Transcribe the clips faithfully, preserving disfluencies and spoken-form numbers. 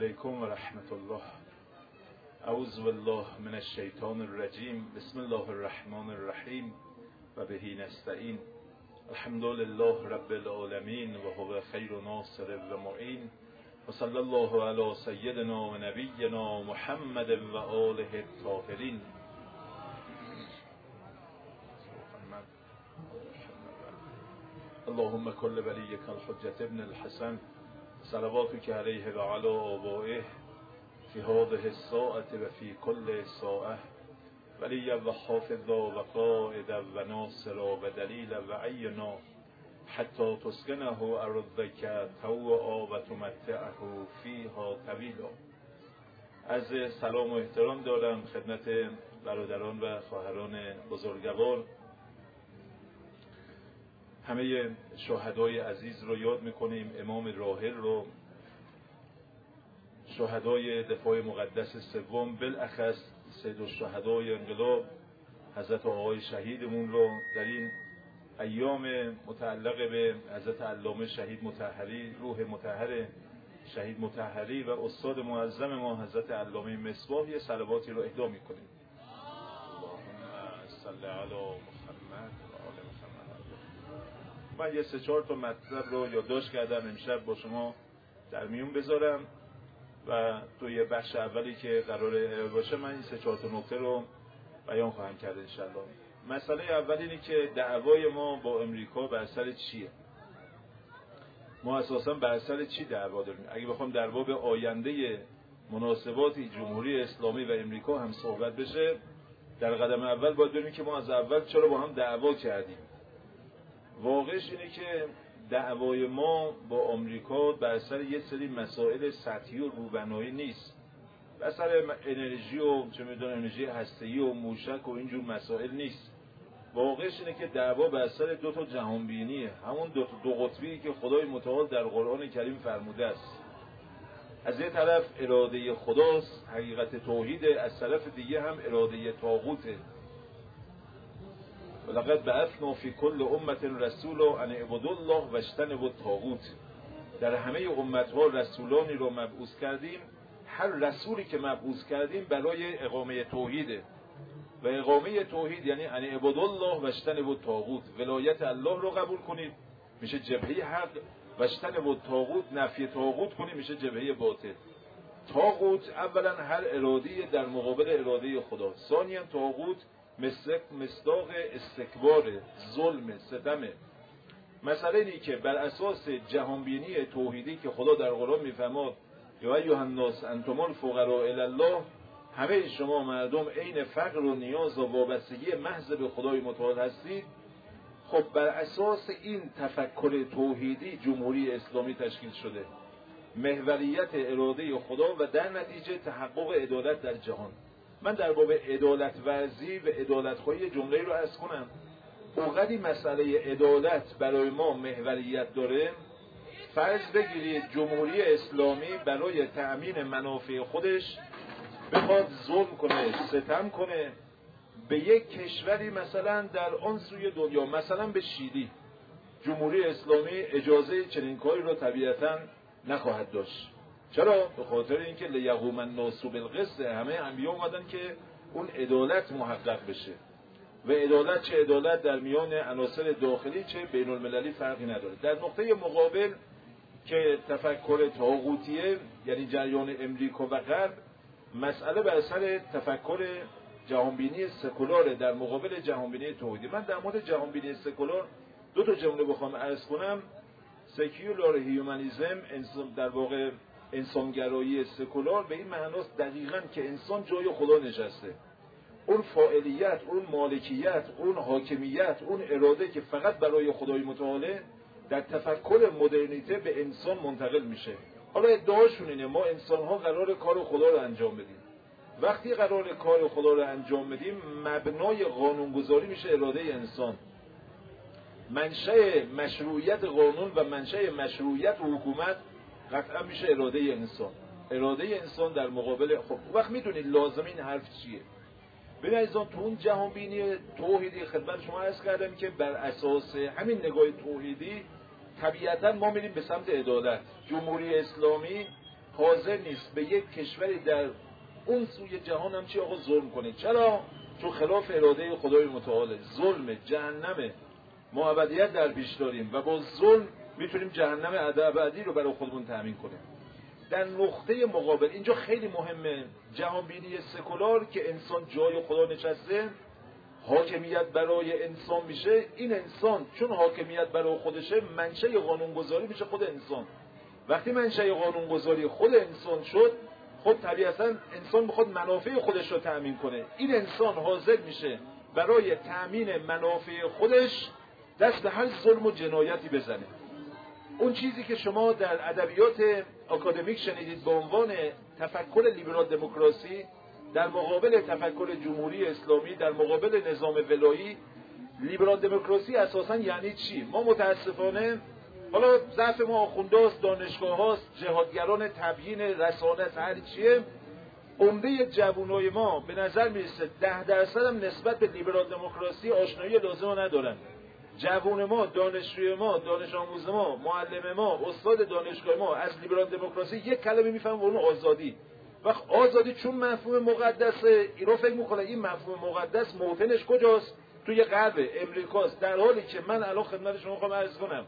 علیکم و رحمت الله. اعوذ بالله من الشیطان الرجیم. بسم الله الرحمن الرحیم و بهی نستعین. الحمد لله رب العالمین و هو خیر ناصر و معین و صلی الله علی سیدنا و نبینا محمد و آله الطاهرین. اللهم كل وليك الحجة ابن الحسن صلواتك عليه وعلى آبائه في هذه الساعة وفي كل ساعة وليا وحافظا وقائدا وناصرا ودليلا وعينا حتى تسكنه أرضك طوعا وتمتعه فيها طويلا. از سلام و احترام دارم خدمت برادران و خواهران بزرگوار. همه شهدای عزیز رو یاد میکنیم، امام راحل رو، شهدای دفاع مقدس سوم، بالاخص سید الشهدای انقلاب حضرت آقای شهیدمون رو در این ایام متعلق به حضرت علامه شهید مطهری، روح مطهر شهید مطهری و استاد معظم ما حضرت علامه مصباح یه صلواتی رو اهدا میکنیم. اللهم صل علی محمد و آل محمد. من یه سه چهار تا مطلب رو یادداشت کردم امشب با شما در میون بذارم و تو یه بخش اولی که قراره باشه من این سه چهار تا نکته رو بیان خواهم کرد انشالله. مسئله اول اینه که دعوای ما با امریکا بر سر چیه؟ ما اساسا بر سر چی دعوا داریم؟ اگه بخوام در باب آینده مناسبات جمهوری اسلامی و امریکا هم صحبت بشه، در قدم اول باید ببینیم که ما از اول چرا با هم دعوا کردیم. واقعش اینه که دعوای ما با آمریکا بر سر یه سری مسائل سطحی و روبنایی نیست، بر سر انرژی و چه میدونم انرژی هسته‌ای و موشک و اینجور مسائل نیست. واقعش اینه که دعوا بر سر دو تا جهانبینیه، همون دو تا دو قطبی که خدای متعال در قرآن کریم فرموده است. از یه طرف اراده خداست، حقیقت توحید، از طرف دیگه هم اراده طاغوته. ولقد بعثنا فی کل امة رسولا ان اعبدوا الله واجتنبوا الطاغوت. در همه امتها رسولانی رو مبعوث کردیم، هر رسولی که مبعوث کردیم برای اقامه توحیده و اقامه توحید یعنی ان اعبدوا الله واجتنبوا الطاغوت. ولایت الله رو قبول کنید میشه جبهه حق، واجتنبوا الطاغوت نفی طاغوت کنید میشه جبهه باطل. طاغوت اولا هر ارادی در مقابل اراده خدا، ثانیا طاغوت مصداق استکبار، ظلم، ستم. مسئله اینه که بر اساس جهانبینی توحیدی که خدا در قرآن میفرماد یا ایها الناس انتم الفقراء الی الله، همه شما مردم عین فقر و نیاز و وابستگی محض به خدای متعال هستید. خب بر اساس این تفکر توحیدی جمهوری اسلامی تشکیل شده، محوریت اراده خدا و در نتیجه تحقق عدالت در جهان. من در باب عدالت ورزی و عدالت خواهی جمله رو عرض کنم. اوقدی مسئله عدالت برای ما محوریت داره، فرض بگیرید جمهوری اسلامی برای تأمین منافع خودش بخواد ظلم کنه، ستم کنه به یک کشوری مثلا در آن سوی دنیا، مثلا به شیلی. جمهوری اسلامی اجازه چنین کاری رو طبیعتاً نخواهد داشت. چرا؟ به خاطر اینکه لیقوم الناس بالقسط، همه انبیا اومدن که اون عدالت محقق بشه و عدالت چه عدالت در میان عناصر داخلی چه بین المللی فرقی نداره. در نقطه مقابل که تفکر طاغوتیه یعنی جریان امریکا و غرب، مسئله بر سر تفکر جهانبینی سکولار در مقابل جهانبینی توحیدی. من در مورد جهانبینی سکولار دو تا جمله بخوام عرض کنم. سکولار هیومانیسم در واقع انسانگرایی سکولار به این معناست دقیقاً که انسان جای خدا نشسته. اون فاعلیت، اون مالکیت، اون حاکمیت، اون اراده که فقط برای خدای متعاله در تفکر مدرنیته به انسان منتقل میشه. حالا ادعاشون اینه ما انسان‌ها قرار کار خدا رو انجام بدیم. وقتی قرار کار خدا رو انجام بدیم، مبنای قانونگذاری میشه اراده انسان. منشأ مشروعیت قانون و منشأ مشروعیت حکومت قطعا میشه اراده انسان. اراده انسان در مقابل خب وقت میدونید لازم این حرف چیه؟ ببین عزیزان، تو اون جهان بینی توحیدی خدمت شما عرض کردم که بر اساس همین نگاه توحیدی طبیعتا ما میریم به سمت عدالت. جمهوری اسلامی حاضر نیست به یک کشوری در اون سوی جهان هم چی آقا ظلم کنه. چرا؟ چون خلاف اراده خدای متعال. ظلم جهنم ما ابدیت در پیش داریم و با ظلم میتونیم جهنم ابدی رو برای خودمون تامین کنیم. در نقطه مقابل اینجا خیلی مهمه، جهانبینی سکولار که انسان جای خدا نشسته، حاکمیت برای انسان میشه. این انسان چون حاکمیت برای خودشه، منشأ قانونگذاری میشه خود انسان. وقتی منشأ قانونگذاری خود انسان شد، خب طبیعتا انسان بخواد منافع خودش رو تأمین کنه. این انسان حاضر میشه برای تأمین منافع خودش دست به هر ظلم و جنایتی بزنه. اون چیزی که شما در ادبیات آکادمیک شنیدید به عنوان تفکر لیبرال دموکراسی در مقابل تفکر جمهوری اسلامی، در مقابل نظام ولایی، لیبرال دموکراسی اساساً یعنی چی؟ ما متاسفانه، حالا ضعف ما آخوندهاست، دانشگاه هاست، جهادگران تبیین، رسانه، هر چیه، عمده جوانای ما به نظر میرسه ده درصد هم نسبت به لیبرال دموکراسی آشنایی لازم ندارن. جوان ما، دانشجوی ما، دانش آموز ما، معلم ما، استاد دانشگاه ما از لیبرال دموکراسی یک کلمه میفهمه و اون آزادی. وقت آزادی چون مفهوم مقدسه، اینا فکر میکنه این مفهوم مقدس موطنش کجاست؟ توی غرب امریکاست، در حالی که من الان خدمت شما میخوام عرض کنم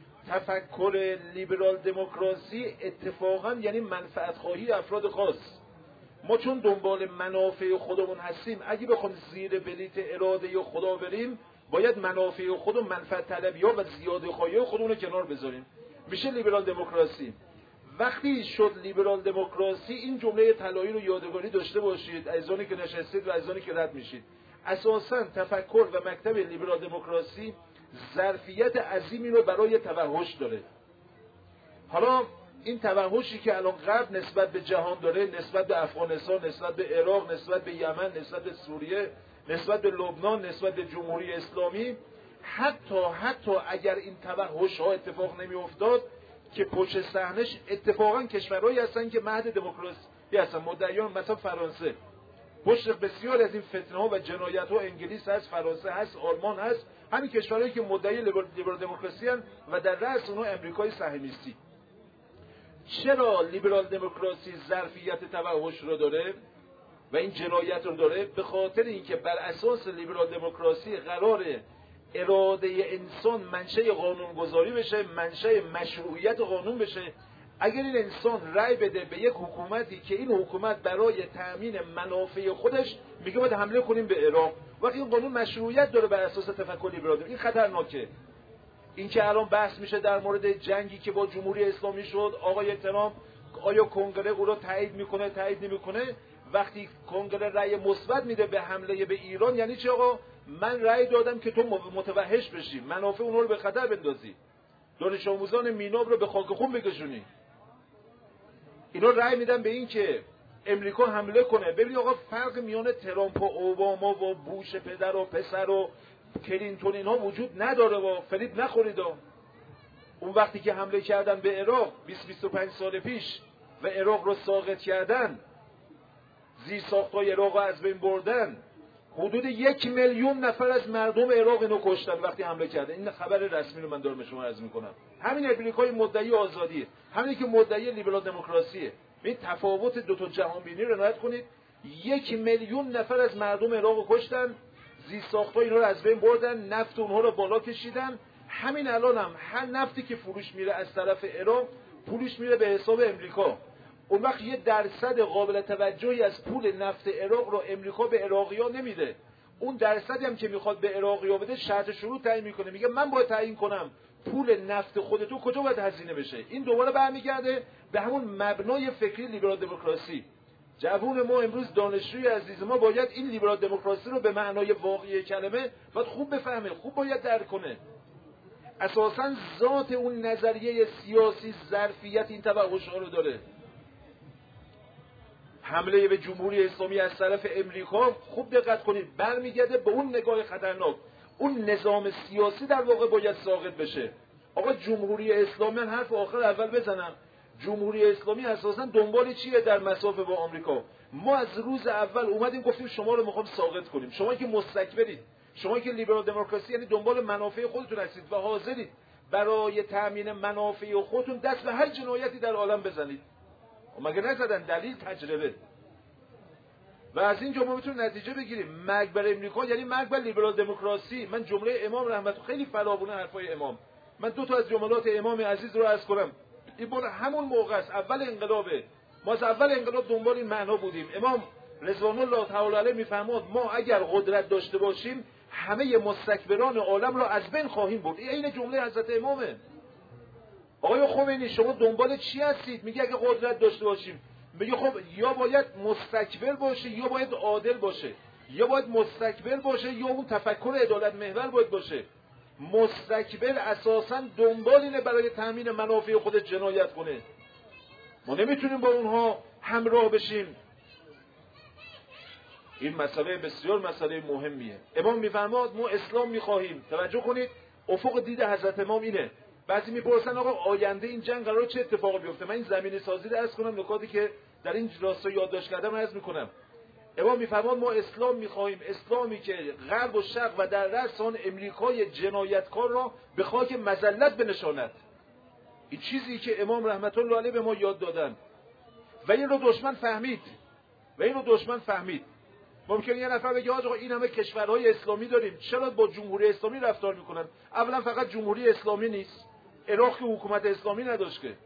تفکر لیبرال دموکراسی اتفاقا یعنی منفعت خواهی افراد خاص. ما چون دنبال منافع خودمون هستیم، اگه بخوام زیر بلیت اراده خدا بریم، باید منافع خود و منفعت طلبی‌ها و زیاده خواهی خودمون رو کنار بذاریم. میشه لیبرال دموکراسی. وقتی شد لیبرال دموکراسی، این جمله طلایی رو یادگاری داشته باشید، عزیزانی که نشستید و عزیزانی که رد میشید. اساساً تفکر و مکتب لیبرال دموکراسی ظرفیت عظیمی رو برای توحش داره. حالا این توحشی که الان غرب نسبت به جهان داره، نسبت به افغانستان، نسبت به عراق، نسبت به یمن، نسبت به سوریه، نسبت به لبنان، نسبت به جمهوری اسلامی، حتی حتی اگر این توحش ها اتفاق نمی افتاد که پشت صحنه‌اش اتفاقا کشورهایی هستن که مهد دموکراسی هستن، مدعیان، مثلا فرانسه. پشت بسیار از این فتنه ها و جنایت ها انگلیس هست، فرانسه هست، آلمان هست، همین کشورهایی که مدعی لیبرال دموکراسی هستن و در رأس اونها امریکای صهیونیستی. چرا لیبرال دموکراسی ظرفیت توحش رو داره و این جنایت رو داره؟ به خاطر اینکه بر اساس لیبرال دموکراسی قراره اراده انسان منشأ قانونگذاری بشه، منشأ مشروعیت قانون بشه. اگر این انسان رأی بده به یک حکومتی که این حکومت برای تأمین منافع خودش میگه باید حمله کنیم به عراق، وقتی این قانون مشروعیت داره بر اساس تفکر لیبرال، این خطرناکه. این که الان بحث میشه در مورد جنگی که با جمهوری اسلامی شد، آقای ترامپ آیا کنگره او رو تایید میکنه تایید نمیکنه؟ وقتی کنگره رأی مثبت میده به حمله به ایران، یعنی چی آقا؟ من رأی دادم که تو متوحش بشی، منافع اونها رو به خطر بندازی، دانش آموزان میناب رو به خاک خون بکشونی. اینا رأی میدن به این که امریکا حمله کنه. ببین آقا، فرق میان ترامپ و اوباما و بوش پدر و پسر و کلینتون اینها وجود نداره و فریب نخورید. اون وقتی که حمله کردن به عراق بیست بیست و پنج سال پیش و عراق رو ساقط کردن، زیر ساختای عراق رو از بین بردن، حدود یک میلیون نفر از مردم عراق اینو کشتن وقتی حمله کردن. این خبر رسمی رو من دارم به شما عرض میکنم. همین امریکای مدعی آزادیه، همین که مدعی لیبرال دموکراسیه. این تفاوت دو تا جهان بینی رو رعایت کنید. یک میلیون نفر از مردم عراق رو کشتن، زیر ساختای اینا رو از بین بردن، نفت اونها رو بالا کشیدن. همین الان هم هر نفتی که فروش میره از طرف عراق، پولش میره به حساب امریکا. اون وقت یه درصد قابل توجهی از پول نفت عراق رو امریکا به عراقی‌ها نمیده. اون درصدی هم که میخواد به عراقی‌ها بده شرط شروط تعیین میکنه، میگه من باید تعیین کنم پول نفت خودتو کجا باید هزینه بشه. این دوباره برمیگرده به همون مبنای فکری لیبرال دموکراسی. جوون ما امروز، دانشجوی عزیز ما، باید این لیبرال دموکراسی رو به معنای واقعی کلمه باید خوب بفهمه، خوب باید درک کنه. اساساً ذات اون نظریه سیاسی ظرفیت این توحش‌ها رو داره. حمله به جمهوری اسلامی از طرف امریکا، خوب دقت کنید، برمیگرده به اون نگاه خطرناک. اون نظام سیاسی در واقع باید ساقط بشه. آقا جمهوری اسلامی، من حرف آخر اول بزنم، جمهوری اسلامی اساسا دنبال چیه در مسافه با آمریکا؟ ما از روز اول اومدیم گفتیم شما رو میخوام ساقط کنیم. شما که مستکبرید، شما که لیبرال دموکراسی یعنی دنبال منافع خودتون هستید و حاضرید برای تامین منافع خودتون دست به هر جنایتی در عالم بزنید. مگه نزدن؟ دلیل تجربه. و از اینجا ما میتونیم نتیجه بگیریم مرگ بر امریکا یعنی مرگ بر لیبرال دموکراسی. من جمله امام رحمت خیلی فراوونه حرفای امام، من دو تا از جملات امام عزیز رو عرض کنم. این بار همون موقع است، اول انقلابه. ما از اول انقلاب دنبال این معنا بودیم. امام رضوان الله تعالی علیه میفرماد ما اگر قدرت داشته باشیم همه مستکبران عالم را از بین خواهیم برد. این جمله حضرت امامه. آقای خمینی شما دنبال چی هستید؟ میگه اگه قدرت داشته باشیم. میگه خب یا باید مستکبر باشه یا باید عادل باشه، یا باید مستکبر باشه یا اون تفکر عدالت محور باید باشه. مستکبر اساساً دنبال اینه برای تامین منافع خودش جنایت کنه. ما نمیتونیم با اونها همراه بشیم. این مسئله بسیار مسئله مهمیه. امام میفرماد ما اسلام میخواهیم. توجه کنید افق دید حضرت امام اینه. بعضی میپرسن آقا آینده این جنگ قراره چه اتفاقی بیفته؟ من این زمینه سازی رو عرض کنم، نکاتی که در این راستا یادداشت کردم عرض میکنم. امام میفرماد ما اسلام میخواهیم، اسلامی که غرب و شرق و در رأس آن امریکای جنایتکار را به خاک مذلت بنشاند. این چیزی که امام رحمت الله علیه به ما یاد دادن و این رو دشمن فهمید و این رو دشمن فهمید. ممکنه یه نفر بگه آقا این همه کشورهای اسلامی داریم چرا با جمهوری اسلامی رفتار میکنن؟ اولا فقط جمهوری اسلامی نیست، عراق که حکومت اسلامی نداشت که،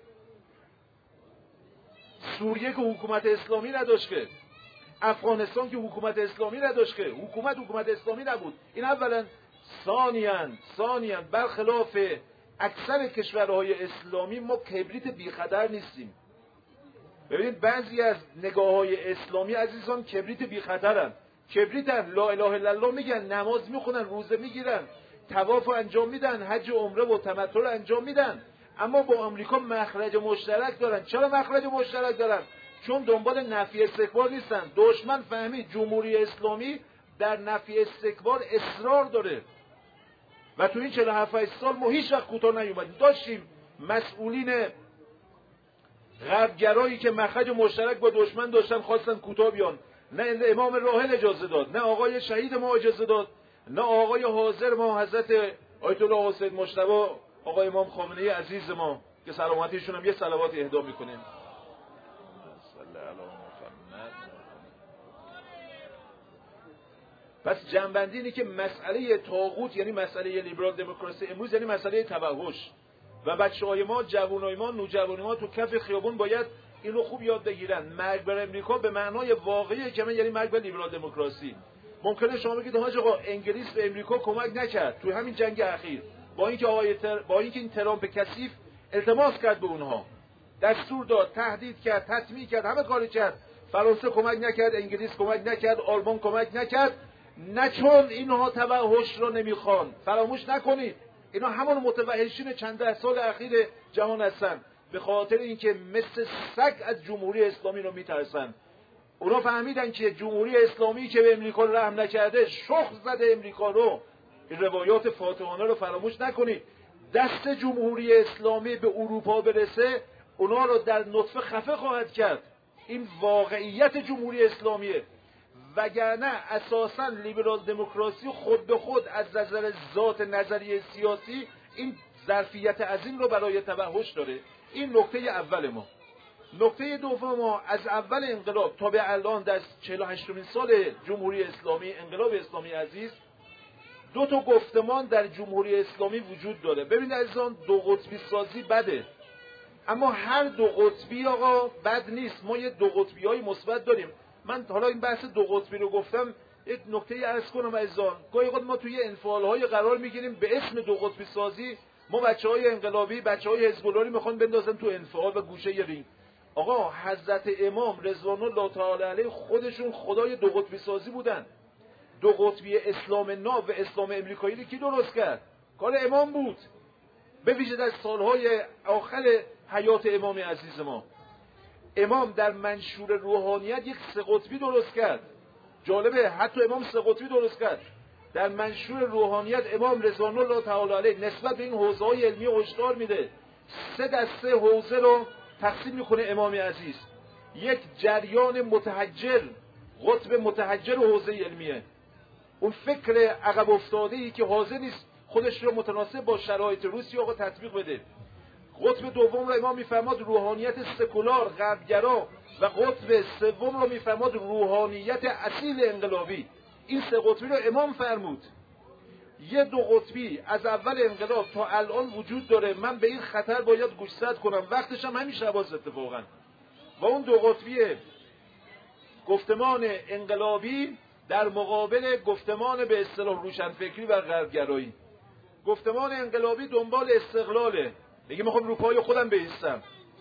سوریه که حکومت اسلامی نداشت که، افغانستان که حکومت اسلامی نداشت که، حکومت حکومت اسلامی نبود. این اولا. ثانیاً ثانیاً برخلاف اکثر کشورهای اسلامی ما کبریت بیخطر نیستیم. ببینید بعضی از نگاه‌های اسلامی عزیزان کبریت بیخطرن، کبریتن، لا اله الا الله میگن، نماز میخونن، روزه میگیرن، طواف انجام میدن، حج و عمره و تمتع رو انجام میدن، اما با آمریکا مخرج مشترک دارن. چرا مخرج مشترک دارن؟ چون دنبال نفی استکبار نیستن. دشمن فهمید جمهوری اسلامی در نفی استکبار اصرار داره و تو این چهل و هفت سال ما هیچ وقت کوتاه نیومدیم. داشتیم مسئولین غربگرایی که مخرج مشترک با دشمن داشتن خواستن کوتاه بیان، نه امام راحل اجازه داد، نه آقای شهید ما اجازه داد، نه آقای حاضر ما حضرت آیت الله حسین مجتبی آقای امام خامنه‌ای عزیز ما که سلامتیشون هم یه صلوات اهدا میکنیم. پس جنبندی اینه که مسئله طاغوت یعنی مسئله لیبرال دموکراسی امروز یعنی مسئله توحش و بچه‌های ما، جوانای ما، نوجوانای ما تو کف خیابون باید اینو خوب یاد بگیرن. مرگ بر امریکا به معنای واقعی که من یعنی مرگ بر لیبرال دموکراسی. ممکنه شما بگید حاج آقا انگلیس به امریکا کمک نکرد تو همین جنگ اخیر، با اینکه آقای تر... با اینکه این ترامپ کثیف التماس کرد به اونها، دستور داد، تهدید کرد، تطمیع کرد، همه کاری کرد. فرانسه کمک نکرد، انگلیس کمک نکرد، آلمان کمک نکرد، نه چون اینها توحش رو نمیخوان. فراموش نکنید اینا همون متوحشین چند ده سال اخیر جهان هستن، به خاطر اینکه مثل سگ از جمهوری اسلامی رو میترسن. اونا فهمیدن که جمهوری اسلامی که به امریکا رحم نکرده شخ زده امریکا رو. این روایات فاتحانه رو فراموش نکنید. دست جمهوری اسلامی به اروپا برسه اونا رو در نطفه خفه خواهد کرد. این واقعیت جمهوری اسلامیه. وگرنه اساساً لیبرال دموکراسی خود به خود از نظر ذات نظریه سیاسی این ظرفیت عظیم رو برای توحش داره. این نکته اول ما. نکته دوم ما، از اول انقلاب تا به الان در چهل و هشتمین سال جمهوری اسلامی، انقلاب اسلامی عزیز، دو تا گفتمان در جمهوری اسلامی وجود داره. ببینید عزیزان، دو قطبی سازی بده، اما هر دو قطبی آقا بد نیست. ما یه دو قطبی های مثبت داریم. من حالا این بحث دو قطبی رو گفتم، یک نکته عرض کنم عزیزان. گاهی اوقات ما توی انفعال های قرار میگیریم به اسم دو قطبی سازی، ما بچهای انقلابی، بچهای حزب اللهی میخوان بندازن تو انفعال و گوشه رینگ. آقا حضرت امام رضوان الله تعالی علیه خودشون خدای دو قطبی سازی بودن. دو قطبی اسلام ناب و اسلام امریکایی رو کی درست کرد؟ کار امام بود، به ویژه در سالهای آخر حیات امام عزیز ما. امام در منشور روحانیت یک سه قطبی درست کرد. جالبه، حتی امام سه قطبی درست کرد. در منشور روحانیت امام رضوان الله تعالی علیه نسبت به این حوزه‌های علمی هشدار میده. سه دسته حوزه رو تقسیم میکنه امام عزیز. یک جریان متحجر، قطب متحجر حوزه علمیه، اون فکر عقب افتاده‌ای که حاضر نیست خودش رو متناسب با شرایط روسیه آقا تطبیق بده. قطب دوم رو امام میفرماد روحانیت سکولار غربگرا و قطب سوم رو میفرماد روحانیت اصیل انقلابی. این سه قطبی رو امام فرمود. یه دو قطبی از اول انقلاب تا الان وجود داره. من به این خطر باید گوشزد کنم، وقتش هم همین شباز اتفاقا. و اون دو قطبی گفتمان انقلابی در مقابل گفتمان به اصطلاح روشنفکری و غربگرایی. گفتمان انقلابی دنبال استقلاله، میگه میخوام رو پای خودم بایستم.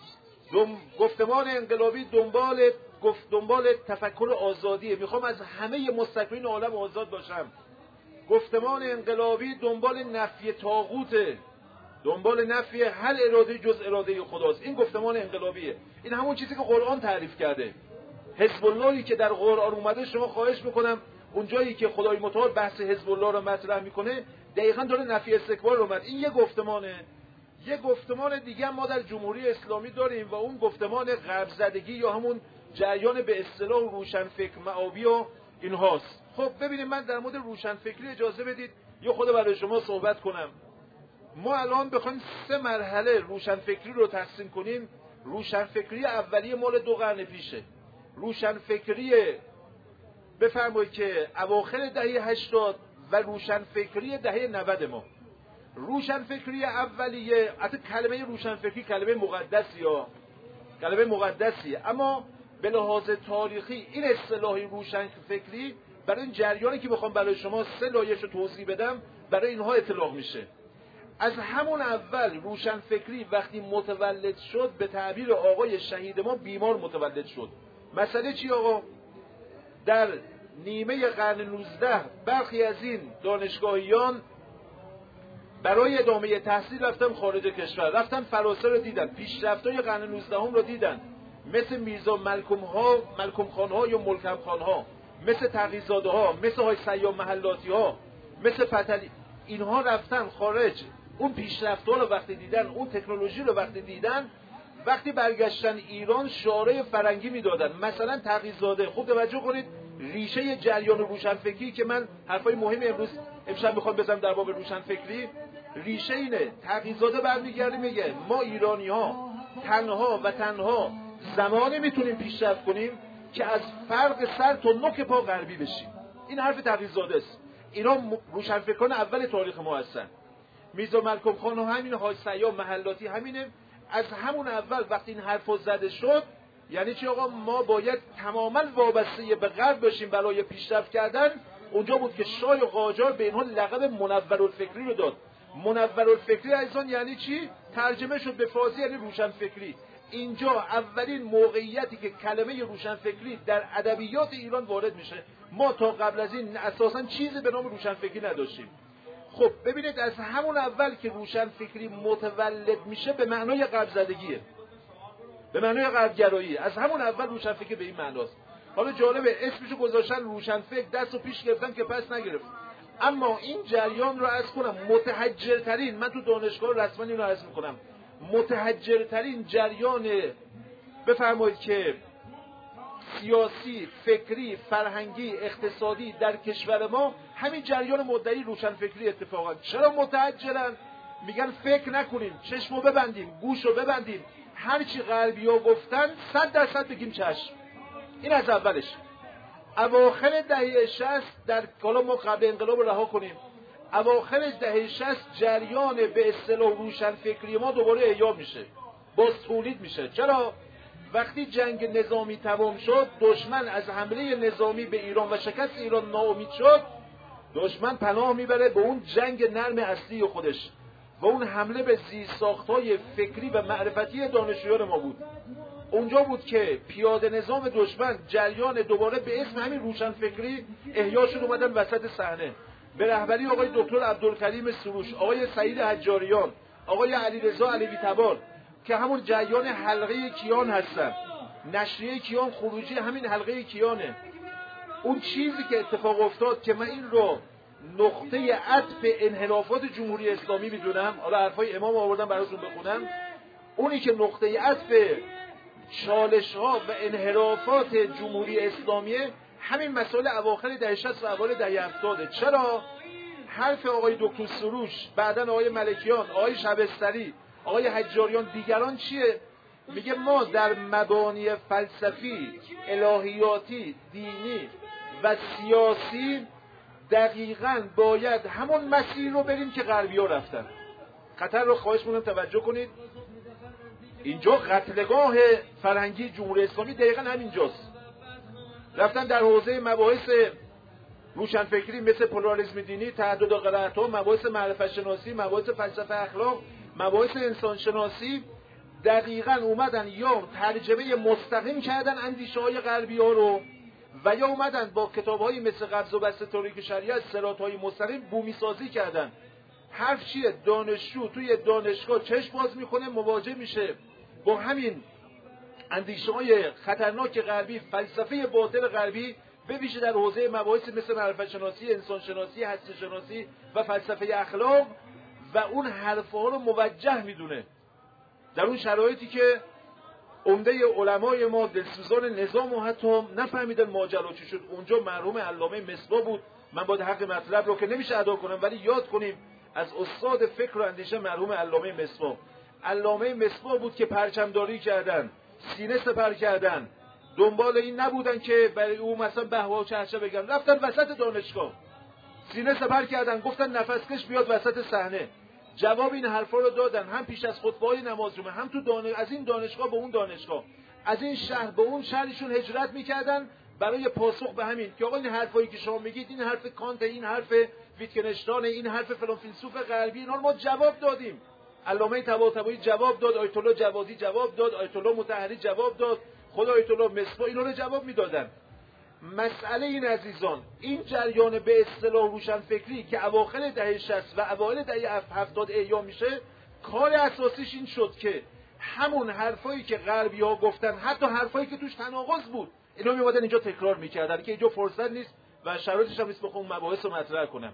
گفتمان انقلابی دنبال گفت دنبال تفکر آزادیه، میخوام از همه مستکبرین عالم آزاد باشم. گفتمان انقلابی دنبال نفی طاغوته، دنبال نفی هر اراده جز اراده خداست. این گفتمان انقلابیه. این همون چیزی که قرآن تعریف کرده. حزب اللهی که در قرآن اومده، شما خواهش میکنم اون جایی که خدای متعال بحث حزب الله رو مطرح میکنه دقیقاً داره نفی استکبار رو اومد. این یه گفتمانه. یه گفتمان دیگه ما در جمهوری اسلامی داریم و اون گفتمان غرب زدگی یا همون جریان به اصطلاح روشنفکر معابی و اینهاست. خب ببینید، من در مورد روشنفکری اجازه بدید یه خود برای شما صحبت کنم. ما الان بخوایم سه مرحله روشنفکری رو تقسیم کنیم، روشنفکری اولیه مال دو قرن پیشه. روشنفکری بفرمایید که اواخر دهه هشتاد و روشنفکری دهه نود ما. روشنفکری اولیه، حتی کلمه روشنفکری کلمه مقدسی یا کلمه مقدسیه، اما به لحاظ تاریخی این اصطلاح روشنفکری برای این جریانی که بخوام برای شما سه لایه‌اش رو توضیح بدم برای اینها اطلاق میشه. از همون اول روشنفکری وقتی متولد شد، به تعبیر آقای شهید ما بیمار متولد شد. مسئله چی آقا؟ در نیمه قرن نوزده برخی از این دانشگاهیان برای ادامه تحصیل رفتن خارج کشور، رفتن فرانسه رو دیدن، پیشرفت‌های قرن نوزده هم رو دیدن، مثل میرزا ملکم ها، ملکم خان ها یا ملکم خان ها، مثل تقی‌زاده ها، مثل های سیام محلاتی ها، مثل فتلی. اینها رفتن خارج، اون پیشرفت‌ها رو وقتی دیدن، اون تکنولوژی رو وقتی دیدن، وقتی برگشتن ایران شعارهای فرنگی میدادن. مثلا تقی‌زاده، خوب توجه کنید، ریشه جریان روشنفکری که من حرفای مهم امروز امشب میخوام بزنم در باب روشنفکری، ریشه اینه. تقی‌زاده برمیگرده میگه ما ایرانی‌ها تنها و تنها زمانی میتونیم پیشرفت کنیم که از فرق سر تا نوک پا غربی بشیم. این حرف تقی‌زاده است. اینا روشنفکران اول تاریخ ما هستن. میرزا ملکم خان و همین های سیام محلاتی همینه. از همون اول وقتی این حرفا زده شد، یعنی چی آقا؟ ما باید تماما وابسته به غرب باشیم برای پیشرفت کردن. اونجا بود که شاه قاجار به اینها لقب منورالفکری رو داد. منورالفکری ایضا یعنی چی؟ ترجمه شد به فارسی یعنی روشنفکری. اینجا اولین موقعیتی که کلمه روشنفکری در ادبیات ایران وارد میشه. ما تا قبل از این اساساً چیزی به نام روشنفکری نداشتیم. خب ببینید، از همون اول که روشنفکری متولد میشه به معنای غرب زدگیه، به معنای غربگرایی. از همون اول روشنفکری به این معناست. حالا جالبه اسمشو گذاشتن روشنفکر، دستو پیش گرفتن که پس نگرفت. اما این جریان رو عرض کنم متحجرترین، من تو دانشگاه رسما اینو عرض میکنم، متحجرترین جریان بفرمایید که سیاسی، فکری، فرهنگی، اقتصادی در کشور ما همین جریان مدعی روشنفکری اتفاقا. چرا متحجرن؟ میگن فکر نکنیم، چشمو ببندیم، گوشو ببندیم، هرچی غربی‌ها گفتن صد درصد بگیم چشم. این از اولش. اواخر دهه شصت، در حالا ما قبل انقلاب رها کنیم، اواخر دهه شصت جریان به اصطلاح روشنفکری ما دوباره احیا میشه، باز تولید میشه. چرا؟ وقتی جنگ نظامی تمام شد، دشمن از حمله نظامی به ایران و شکست ایران ناامید شد، دشمن پناه میبره به اون جنگ نرم اصلی خودش و اون حمله به زیرساخت‌های فکری و معرفتی دانشجویان ما بود. اونجا بود که پیاده نظام دشمن جریان دوباره به اسم همین روشنفکری احیا شد، اومدن وسط صحنه به رهبری آقای دکتر عبدالکریم سروش، آقای سعید حجاریان، آقای علیرضا علوی تبار که همون جریان حلقه کیان هستن. نشریه کیان خروجی همین حلقه کیانه. اون چیزی که اتفاق افتاد که من این رو نقطه عطف انحرافات جمهوری اسلامی میدونم، حالا حرفای امام آوردم براتون بخونم، اونی که نقطه عطف چالش ها و انحرافات جمهوری اسلامی همین مسائل اواخر دهه شصت و اوایل دهه هفتاد. چرا؟ حرف آقای دکتر سروش، بعدن آقای ملکیان، آقای شبستری، آقای حجاریان دیگران چیه؟ میگه ما در مبانی فلسفی، الهیاتی، دینی و سیاسی دقیقاً باید همون مسیر رو بریم که غربی ها رفتن. خطر رو خواهش می‌کنم توجه کنید. اینجا قتلگاه فرهنگی جمهوری اسلامی دقیقاً همینجاست. رفتن در حوزه مباحث روشنفکری مثل پلورالیسم دینی، تعدد قرائت‌ها، مباحث معرفت شناسی، مباحث فلسفه اخلاق، مباحث انسان شناسی، دقیقاً اومدن یا ترجمه مستقیم کردن اندیشه‌های غربی‌ها رو و یا اومدن با کتاب‌هایی مثل قبض و بسط تاریک شریعت، صراط‌های مستقیم بومی سازی کردن. حرف چیه؟ دانشجو توی دانشگاه چشم باز میکنه، مواجه میشه با همین اندیشه‌های خطرناک غربی، فلسفه باطل غربی، به ویژه در حوزه مباحث مثل معرفت شناسی، انسان شناسی، هستی شناسی و فلسفه اخلاق، و اون حرف‌ها رو موجه میدونه در اون شرایطی که عمده علمای ما دلسوزان نظام و حتی نفهمیدن ماجرا چی شد. اونجا مرحوم علامه مصباح بود. من باید حق مطلب رو که نمیشه ادا کنم ولی یاد کنیم از استاد فکر و اندیشه مرحوم علامه مصباح. علامه مصباح بود که پرچمداری کردن، سینه سپر کردن، دنبال این نبودن که برای او مثلا بهوا و چهچه بگن، رفتن وسط دانشگاه سینه سپر کردن، گفتن نفسکش بیاد وسط صحنه. جواب این حرفا رو دادن، هم پیش از خطبه‌های نماز جمعه، هم تو دانش... از این دانشگاه به اون دانشگاه، از این شهر به اون شهرشون هجرت میکردن برای پاسخ به همین که آقا این حرفایی که شما میگید، این حرف کانت، این حرف ویتکنشتاین، این حرف فلان فیلسوف غربی، اینا رو ما جواب دادیم. علامه طباطبایی جواب داد، آیت الله جوادی جواب داد، آیت الله مطهری جواب داد، خود آیت الله مصباح اینا رو جواب میدادن. مسئله این عزیزان، این جریان به اصطلاح روشنفکری که اواخر دهه شصت و اوایل دهه هفتاد احیا میشه، کار اساسیش این شد که همون حرفایی که غربی‌ها گفتن، حتی حرفایی که توش تناقض بود، اینا میومدن اینجا تکرار میکردن که اینجا فرصت نیست و شرایطش هم نیست بخوام مباحث رو مطرح کنم.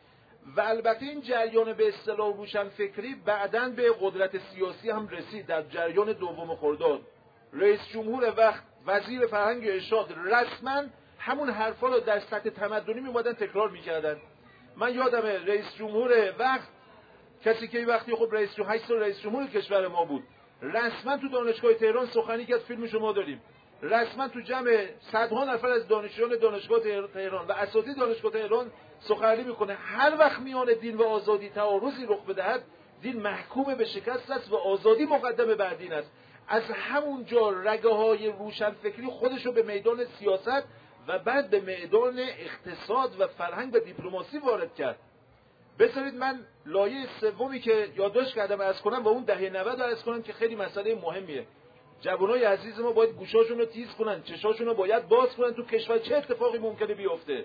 و البته این جریان به اصطلاح روشنفکری بعداً به قدرت سیاسی هم رسید. در جریان دوم خرداد رئیس جمهور وقت، وزیر فرهنگ و ارشاد، رسما همون حرفا رو در سطح تمدنی میومدن تکرار میکردن. من یادمه رئیس جمهور وقت، کسی که وقتی خب رئیس جمهور هشت سال رئیس جمهور کشور ما بود، رسما تو دانشگاه تهران سخنی کرد، فیلمش ما داریم، رسما تو جمع صدها نفر از دانشجویان دانشگاه تهران و اساتید دانشگاه تهران سخنرانی میکنه. هر وقت میان دین و آزادی تعارضی رخ بدهد، دین محکوم به شکست است و آزادی مقدم بر دین است. از همونجا رگه های روشنفکری خودشو به میدان سیاست و بعد به میدان اقتصاد و فرهنگ و دیپلماسی وارد کرد. بذارید من لایه سومی که یادداشت کردم عرض کنم و اون دهه نود عرض کنم که خیلی مسئله مهمیه. جوانای عزیز ما باید گوشاشون رو تیز کنن، چشاشون رو باید باز کنن تو کشور چه اتفاقی ممکنه بیفته.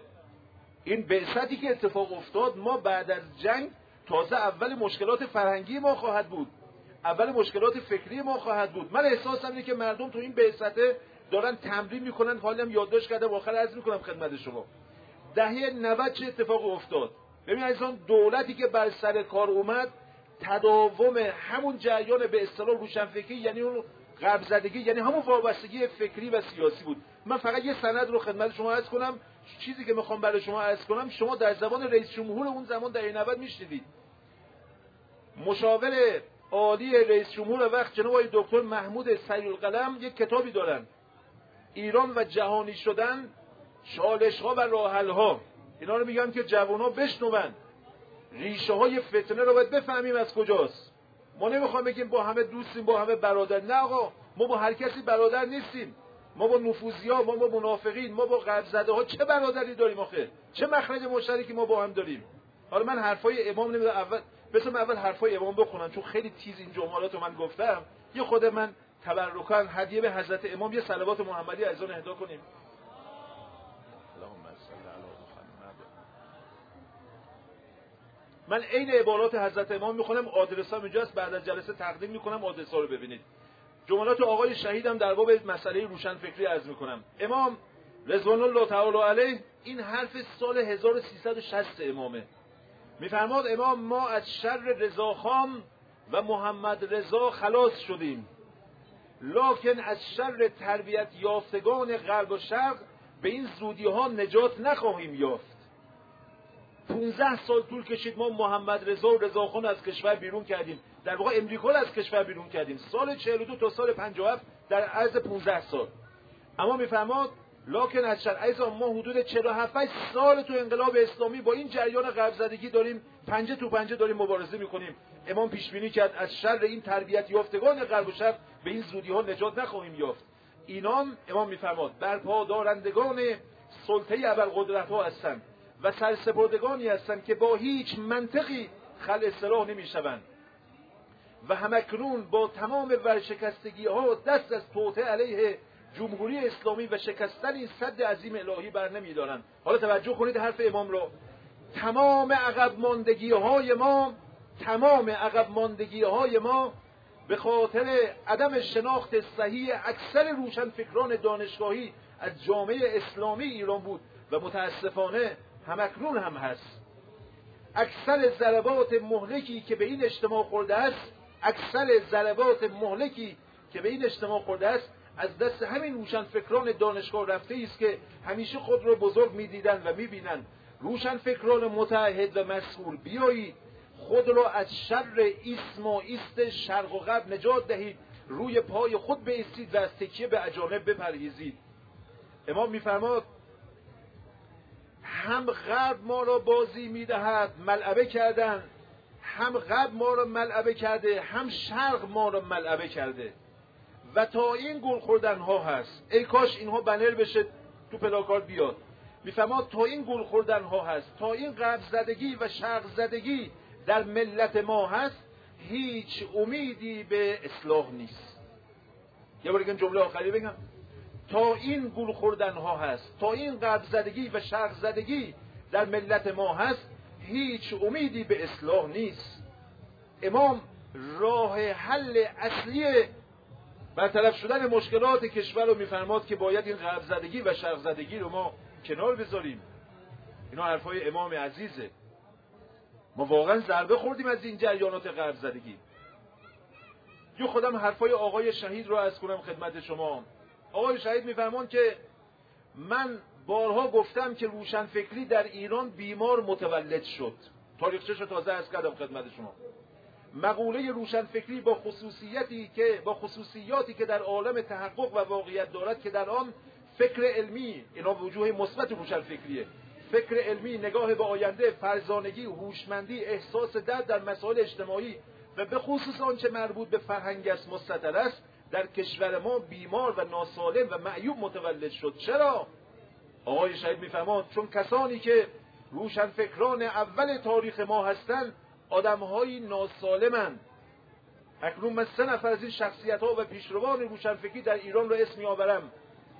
این بعثتی که اتفاق افتاد، ما بعد از جنگ تازه اول مشکلات فرهنگی ما خواهد بود، اول مشکلات فکری ما خواهد بود. من احساسم اینه که مردم تو این بعثت دارن تمرین میکنن. حالا هم یادداشت کردم آخر عرض میکنم خدمت شما. دهه نود چه اتفاق افتاد؟ ببین عزیزان، دولتی که بر سر کار اومد، تداوم همون جریان به اصطلاح روشنفکری، یعنی اون غرب زدگی، یعنی همون وابستگی فکری و سیاسی بود. من فقط یه سند رو خدمت شما عرض کنم، چیزی که میخوام برای شما عرض کنم شما در زبان رئیس جمهور اون زمان دهه نود میشنیدید. مشاور عالی رئیس جمهور وقت جناب آقای دکتر محمود سریع‌القلم یک کتابی دارن، ایران و جهانی شدن، چالش‌ها و راه‌حل‌ها. اینا رو میگم که جوان‌ها بشنون. ریشه های فتنه رو باید بفهمیم از کجاست. ما نمیخوام بگیم با همه دوستیم، با همه برادر. نه آقا، ما با هر کسی برادر نیستیم. ما با نفوذی‌ها، ما با منافقین، ما با غرب زده ها چه برادری داریم آخه؟ چه مخرج مشترکی ما با هم داریم؟ حالا من حرفای امام نمیدونم، اول بذارم اول حرفای امام بخونم چون خیلی تیز این جملات رو من گفتم. یه خود من تبرکاً هدیه به حضرت امام یه صلوات محمدی از اون اهدا کنیم. من عین عبارات حضرت امام میخونم، آدرس هم اینجاست، بعد از جلسه تقدیم میکنم، آدرس ها رو ببینید. جملات آقای شهیدم در باب مسئله روشنفکری عرض میکنم. امام رضوان الله تعالی علیه، این حرف سال هزار و سیصد و شصت امامه. میفرماد امام ما از شر رضاخان و محمد رضا خلاص شدیم، لکن از شر تربیت یافتگان غرب و شرق به این زودی ها نجات نخواهیم یافت. پانزده سال طول کشید ما محمد رضا و رضاخان از کشور بیرون کردیم، در واقع امریکا رو از کشور بیرون کردیم، سال چهل و دو تا سال پنجاه و هفت در عرض پانزده سال. اما میفرماد لکن از شر ایضا ما حدود چهل و هفت سال تو انقلاب اسلامی با این جریان غرب زدگی داریم پنجه تو پنجه داریم مبارزه میکنیم. امام پیش بینی کرد از شر این تربیت یافتگان غرب و شرق به این زودی ها نجات نخواهیم یافت. اینام امام میفرماد برپا دارندگان سلطه ابرقدرت ها هستند و سرسپردگانی هستند که با هیچ منطقی خلع اصلاح نمیشوند و همکنون با تمام ورشکستگی ها دست از توطئه علیه جمهوری اسلامی و شکستن این سد عظیم الهی بر نمیدارند. حالا توجه کنید حرف امام رو. تمام عقب ماندگی های ما تمام عقب ماندگی های ما به خاطر عدم شناخت صحیح اکثر روشنفکران دانشگاهی از جامعه اسلامی ایران بود و متاسفانه همکنون هم هست. اکثر ضربات مهلکی که به این اجتماع خورده است اکثر ضربات مهلکی که به این اجتماع خورده است از دست همین روشنفکران دانشگاه رفته است که همیشه خود را بزرگ می‌دیدند و می‌بینند. روشنفکران متعهد و مسئول، بیایید خود را از شر ایسمائیست شرق و غرب نجات دهید، روی پای خود بایستید و از تکیه به اجانب بپرهیزید. امام می‌فرماد هم غرب ما را بازی می‌دهد، ملعبه کردن، هم غرب ما را ملعبه کرده، هم شرق ما را ملعبه کرده و تا این گل خوردن ها هست. ای کاش اینها بنر بشه تو پلاکارد بیاد. میفهماد تا این گل خوردن ها هست، تا این غرب زدگی و شرق زدگی در ملت ما هست، هیچ امیدی به اصلاح نیست. یه بار دیگه جمله آخری بگم. تا این گل خوردن ها هست، تا این غرب زدگی و شرق زدگی در ملت ما هست، هیچ امیدی به اصلاح نیست. امام راه حل اصلی برطرف شدن مشکلات کشور رو میفرماد که باید این غرب زدگی و شرق زدگی رو ما کنار بذاریم. اینا حرفای امام عزیزه. ما واقعا ضربه خوردیم از این جریانات غرب زدگی. جو خودم حرفای آقای شهید رو عرض کنم خدمت شما. آقای شهید میفرمان که من بارها گفتم که روشنفکری در ایران بیمار متولد شد. تاریخچه‌ش رو تازه عرض کردم خدمت شما. مقوله روشنفکری با خصوصیتی که با خصوصیاتی که در عالم تحقق و واقعیت دارد که در آن فکر علمی، اینا وجوه مثبت روشنفکریه، فکر علمی، نگاه به آینده، فرزانگی، هوشمندی، احساس درد در مسائل اجتماعی و به خصوص آنچه مربوط به فرهنگ است مستتر است، در کشور ما بیمار و ناسالم و معیوب متولد شد. چرا؟ آقای شهید میفهمد چون کسانی که روشنفکران اول تاریخ ما هستند آدم‌های ناسالمند. اکنون من سه نفر از این شخصیت‌ها و پیشروان روشنفکری در ایران را اسم می‌آورم.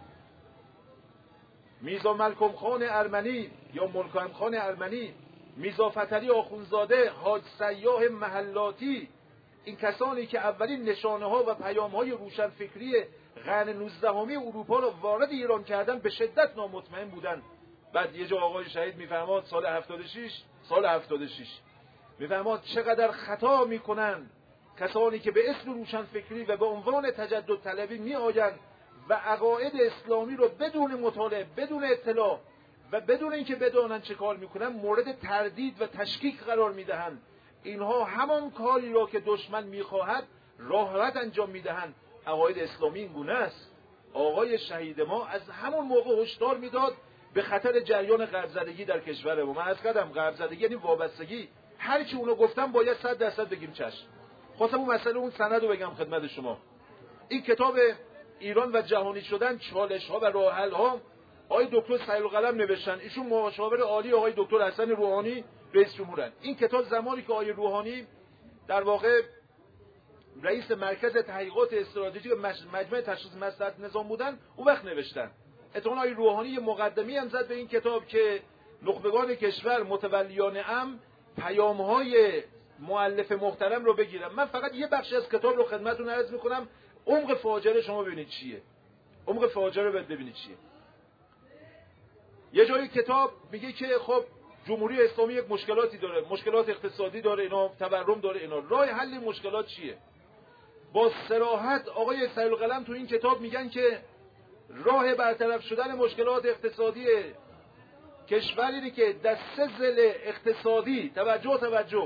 میرزا ملکم خان ارمنی یا ملکم خان ارمنی، میرزا فتحعلی آخوندزاده، حاج سیاح محلاتی، این کسانی که اولین نشانه‌ها و پیام‌های روشنفکری قرن نوزدهمی اروپا را وارد ایران کردن به شدت نامطمئن بودند. بعد یه جا آقای شهید می‌فرماد سال هفتاد و شش سال هفتاد و شش می‌فرماد چقدر خطا می‌کنند کسانی که به اسم روشنفکری و به عنوان تجدد طلبی می‌آیند و عقاید اسلامی رو بدون مطالعه، بدون اطلاع و بدون اینکه بدانند چه کار می‌کنند مورد تردید و تشکیک قرار می‌دهند. اینها همان کاری را که دشمن می‌خواهد راحت انجام می‌دهند. عقاید اسلامی این گونه است. آقای شهید ما از همون موقع هشدار می‌داد به خطر جریان غرب‌زدگی در کشور ما. من عرض کردم غرب‌زدگی یعنی وابستگی. هر چی اونو گفتم باید صد درصد بگیم چشم. خواستم اون مسئله اون سند رو بگم خدمت شما. این کتاب ایران و جهانی شدن، چالش‌ها و راه‌حل‌ها، آقای دکتر سیرالقلم نوشتن. ایشون مشاور عالی آقای دکتر حسن روحانی رئیس جمهورن. این کتاب زمانی که آقای روحانی در واقع رئیس مرکز تحقیقات استراتژیک مجمع تشخیص مصلحت نظام بودن، اون وقت نوشتن. اتفاقاً آقای روحانی یه مقدمه‌ای هم زد به این کتاب که نخبگان کشور متولیان امر پیام‌های مؤلف محترم رو بگیرم. من فقط یه بخشی از کتاب رو خدمتتون عرض می‌کنم. عمق فاجعه شما ببینید چیه. عمق فاجعه رو ببینید چیه. یه جایی کتاب میگه که خب جمهوری اسلامی یک مشکلاتی داره، مشکلات اقتصادی داره، اینا تورم داره، اینا راه حل مشکلات چیه؟ با صراحت آقای سیرالقلم تو این کتاب میگن که راه برطرف شدن مشکلات اقتصادی کشوری که در سه ضلع اقتصادی توجه توجه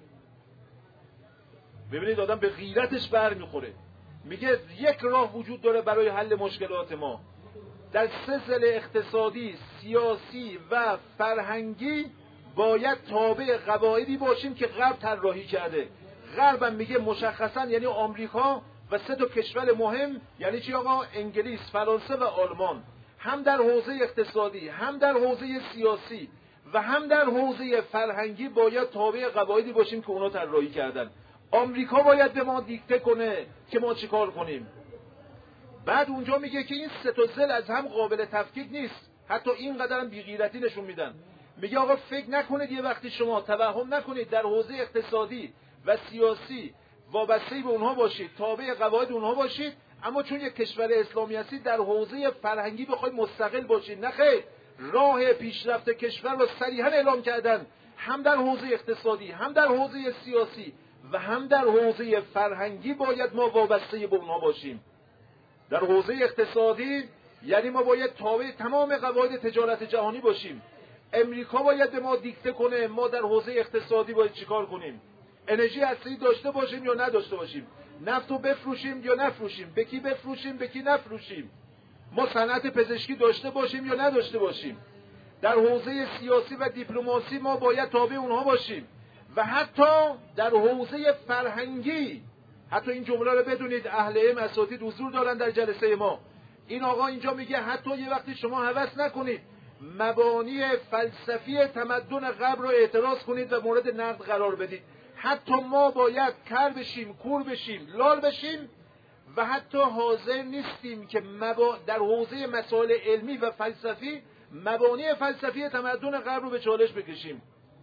ببینید آدم به غیرتش بر میخوره، میگه یک راه وجود داره برای حل مشکلات ما. در سه ضلع اقتصادی، سیاسی و فرهنگی باید تابع قواعدی باشیم که غرب طراحی کرده. غرب هم میگه مشخصا یعنی آمریکا و سه تا کشور مهم، یعنی چی آقا؟ انگلیس، فرانسه و آلمان. هم در حوزه اقتصادی، هم در حوزه سیاسی و هم در حوزه فرهنگی باید تابع قواعدی باشیم که اونا طراحی کردن. آمریکا باید به ما دیکته کنه که ما چیکار کنیم. بعد اونجا میگه که این سه تا ضلع از هم قابل تفکیک نیست. حتی این قدر هم بی‌غیرتی نشون میدن. میگه آقا فکر نکنید یه وقتی شما توهم نکنید در حوزه اقتصادی و سیاسی وابسته به اونها باشید، تابع قواعد اونها باشید، اما چون یک کشور اسلامی هستید در حوزه فرهنگی بخواید مستقل باشید. نه خیر، راه پیشرفت کشور رو صریحا اعلام کردن، هم در حوزه اقتصادی، هم در حوزه سیاسی و هم در حوزه فرهنگی باید ما وابسته به اونها باشیم. در حوزه اقتصادی یعنی ما باید تابع تمام قواعد تجارت جهانی باشیم. امریکا باید به ما دیکته کنه ما در حوزه اقتصادی باید چیکار کنیم. انرژی هسته‌ای داشته باشیم یا نداشته باشیم، نفت رو بفروشیم یا نفروشیم، به کی بفروشیم به کی نفروشیم، ما صنعت پزشکی داشته باشیم یا نداشته باشیم. در حوزه سیاسی و دیپلماسی ما باید تابع اونها باشیم و حتی در حوزه فرهنگی. حتی این جمله رو بدونید، اهل علم اساتید حضور دارن در جلسه ما. این آقا اینجا میگه حتی یه وقتی شما هوس نکنید مبانی فلسفی تمدن غرب رو اعتراض کنید و مورد نقد قرار بدید. حتی ما باید کر بشیم، کور بشیم، لال بشیم و حتی حاضر نیستیم که مبا... در حوزه مسائل علمی و فلسفی مبانی فلسفی تمدن غرب رو به چالش بکشیم.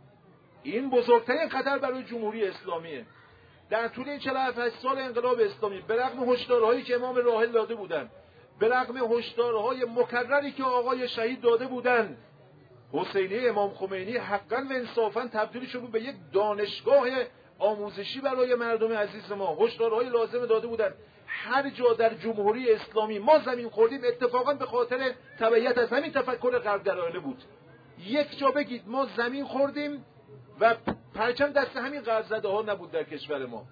این بزرگترین خطر برای جمهوری اسلامیه. در طول این چهل و هفت سال انقلاب اسلامی به رغم هشدارهایی که امام راحل داده بودند، به رغم هشدارهای مکرری که آقای شهید داده بودند، حسینی امام خمینی حقا و انصافا تبدیل شد به یک دانشگاه آموزشی برای مردم عزیز ما. هشدارهای لازم داده بودند. هر جا در جمهوری اسلامی ما زمین خوردیم اتفاقا به خاطر تبعیت از همین تفکر غربگرایانه بود. یک جا بگید ما زمین خوردیم و پرچم دست همین غرب‌زده ها نبود در کشور ما.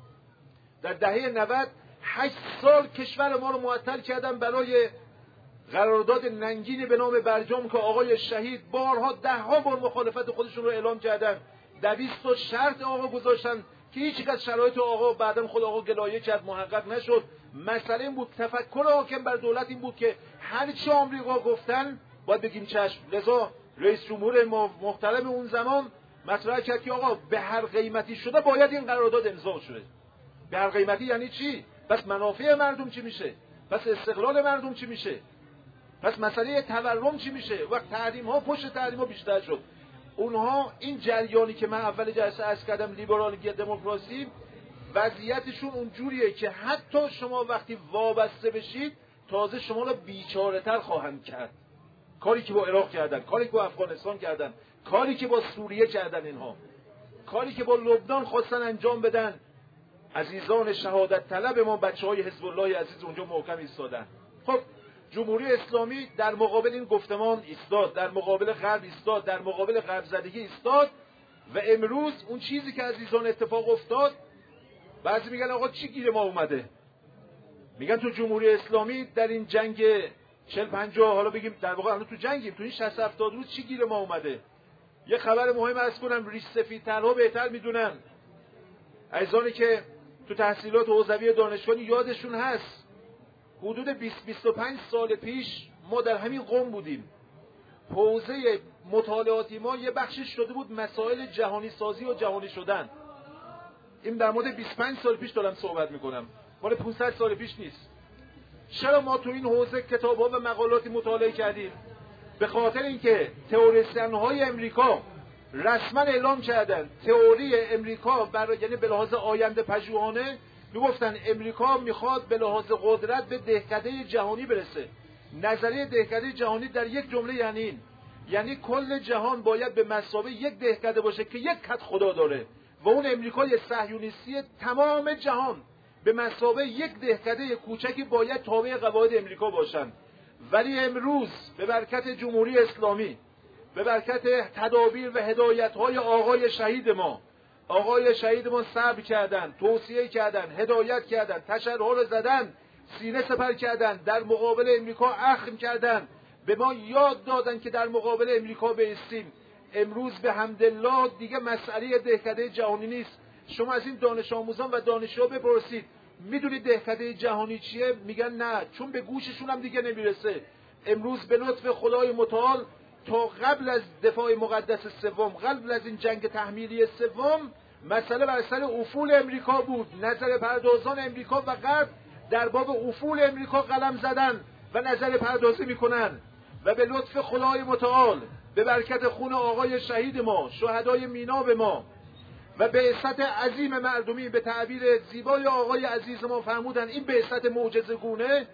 در دهه نود هشت سال کشور ما رو معطل کردن برای قرارداد ننگینی به نام برجام که آقای شهید بارها ده ها بار مخالفت خودشون رو اعلام کردن. دویست تا شرط آقا گذاشتن که هیچ یک از شرایط آقا بعدم خود آقا گلایه کرد، محقق نشد. مسئله این بود، تفکر حاکم بر دولت این بود که هر چی آمریکا گفتن باید بگیم چشم. لذا رئیس جمهور محترم اون زمان مطرح کرد که آقا به هر قیمتی شده باید این قرارداد امضا شده. به هر قیمتی یعنی چی؟ پس منافع مردم چی میشه؟ پس استقلال مردم چی میشه؟ پس مسئله تورم چی میشه؟ وقت تحریم ها پشت تحریم ها بیشتر شد. اونها این جریانی که من اول جلسه عرض کردم لیبرالی دموکراسی، وضعیتشون اونجوریه که حتی شما وقتی وابسته بشید تازه شما رو بیچاره تر خواهند کرد. کاری که با عراق کردن، کاری که با افغانستان کردن، کاری که با سوریه کردن، اینها کاری که با لبنان خواستن انجام بدن. عزیزان شهادت طلب ما، بچه های حزب الله عزیز اونجا محکم ایستادن. خب جمهوری اسلامی در مقابل این گفتمان ایستاد، در مقابل غرب ایستاد، در مقابل غرب زدگی ایستاد و امروز اون چیزی که عزیزان اتفاق افتاد، بعضی میگن آقا چی گیر ما اومده؟ میگن تو جمهوری اسلامی در این جنگ چهل پنجاه، حالا بگیم در واقع الان تو جنگیم، تو این شصت هفتاد روز چی گیر ما اومده؟ یه خبر مهم عرض کنم، ریش سفیدترها بهتر میدونن. عزیزانی که تو تحصیلات حوزوی دانشگاهی یادشون هست، حدود بیست بیست و پنج سال پیش ما در همین قم بودیم. حوزه مطالعاتی ما یه بخشش شده بود مسائل جهانی سازی و جهانی شدن. این در مورد بیست و پنج سال پیش دارم صحبت میکنم، مال پانصد سال پیش نیست. چرا ما تو این حوزه کتاب‌ها و مقالاتی مطالعه کردیم؟ به خاطر اینکه تئوریسین‌های امریکا رسما اعلام کردن تئوری امریکا برای، یعنی به لحاظ آینده پژوهانه میگفتن امریکا میخواد به لحاظ قدرت به دهکده جهانی برسه. نظریه دهکده جهانی در یک جمله یعنی این، یعنی کل جهان باید به مثابه یک دهکده باشه که یک کد خدا داره و اون امریکای صهیونیستی تمام جهان به مثابه یک دهکده کوچکی باید تابع قواعد امریکا باشن. ولی امروز به برکت جمهوری اسلامی، به برکت تدابیر و هدایت‌های آقای شهید ما. آقای شهید ما صبر کردن، توصیه کردن، هدایت کردن، تشرع رو زدن، سینه سپر کردن، در مقابل امریکا اخم کردن، به ما یاد دادن که در مقابل امریکا بایستیم. امروز به حمدالله دیگه مسئله دهکده جهانی نیست. شما از این دانش آموزان و دانشجوها بپرسید میدونید دهکده جهانی چیه؟ میگن نه، چون به گوششون هم دیگه نمیرسه. امروز به لطف خدای متعال تا قبل از دفاع مقدس سوم، قبل از این جنگ تحمیلی سوم، مسئله بر سر افول امریکا بود. نظر پردازان امریکا و غرب در باب افول امریکا قلم زدن و نظر پردازی میکنن و به لطف خدای متعال، به برکت خون آقای شهید ما، شهدای میناب ما و بعثت عظیم مردمی، به تعبیر زیبای آقای عزیز ما فرمودن این بعثت معجزه‌گونه،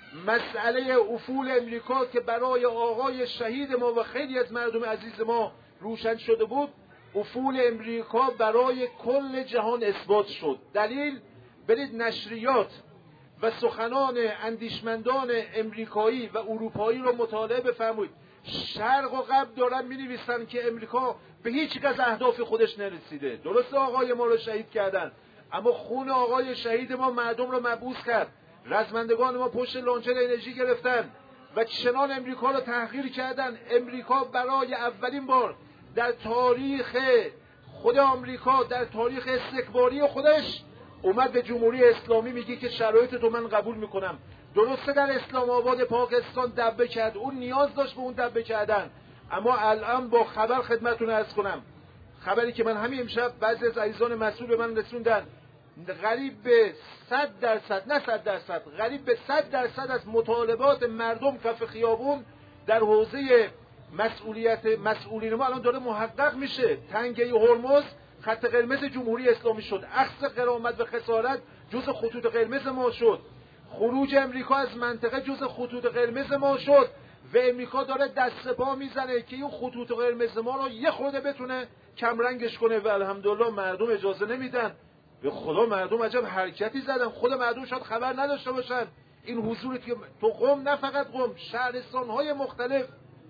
مسئله افول امریکا که برای آقای شهید ما و خیلی از مردم عزیز ما روشن شده بود، افول امریکا برای کل جهان اثبات شد. دلیل؟ برید نشریات و سخنان اندیشمندان امریکایی و اروپایی رو مطالعه بفرمایید. شرق و غرب دارن می نویسن که امریکا به هیچ یک از اهداف خودش نرسیده. درست آقای ما رو شهید کردن، اما خون آقای شهید ما مردم رو مبعوث کرد. رزمندگان ما پشت لانچر انرژی گرفتن و چنان امریکا رو تحقیر کردن. امریکا برای اولین بار در تاریخ خود آمریکا، در تاریخ استکباری خودش، اومد به جمهوری اسلامی میگه که شرایط تو من قبول میکنم. درسته در اسلام آباد پاکستان دبه کرد، اون نیاز داشت به اون دبه کردن، اما الان با خبر خدمتتون عرض کنم، خبری که من همین امشب بعضی از عزیزان مسئول به من رسوندن، قریب به صد درصد، نه صد درصد، قریب به صد درصد از مطالبات مردم کف خیابون در حوزه مسئولیت مسئولین ما الان داره محقق میشه. تنگه هرمز خط قرمز جمهوری اسلامی شد، اخذ غرامت و خسارت جز خطوط قرمز ما شد، خروج امریکا از منطقه جز خطوط قرمز ما شد و امریکا داره دست پا میزنه که این خطوط قرمز ما رو یه خورده بتونه کمرنگش کنه و الحمدلله مردم اجازه نمیدن. به خدا مردم عجب حرکتی زدن. خود مردم شاید خبر نداشته باشن این حضوری که تو قم، نه فقط قم، شهرستان‌های مختلف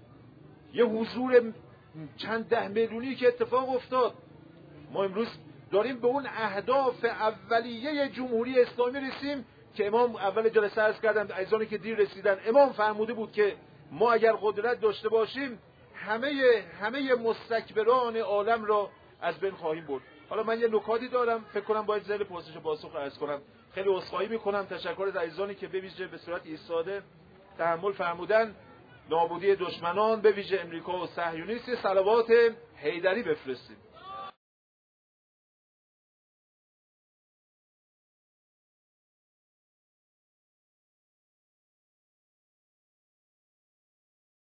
یه حضور چند ده میلیونی که اتفاق افتاد. ما امروز داریم به اون اهداف اولیه جمهوری اسلامی رسیم که امام اول جلسه عرض کردم، عزیزانی که دیر رسیدن، امام فرموده بود که ما اگر قدرت داشته باشیم همه همه مستکبران عالم را از بین خواهیم برد. حالا من یه نکاتی دارم، فکر کنم باید ذیل پرسش و پاسخ عرض کنم. خیلی عذرخواهی میکنم، تشکر از عزیزانی که به ویژه به صورت ایستاده تحمل فرمودن. نابودی دشمنان به ویژه امریکا و صهیونیست، صلوات حیدری بفرستید.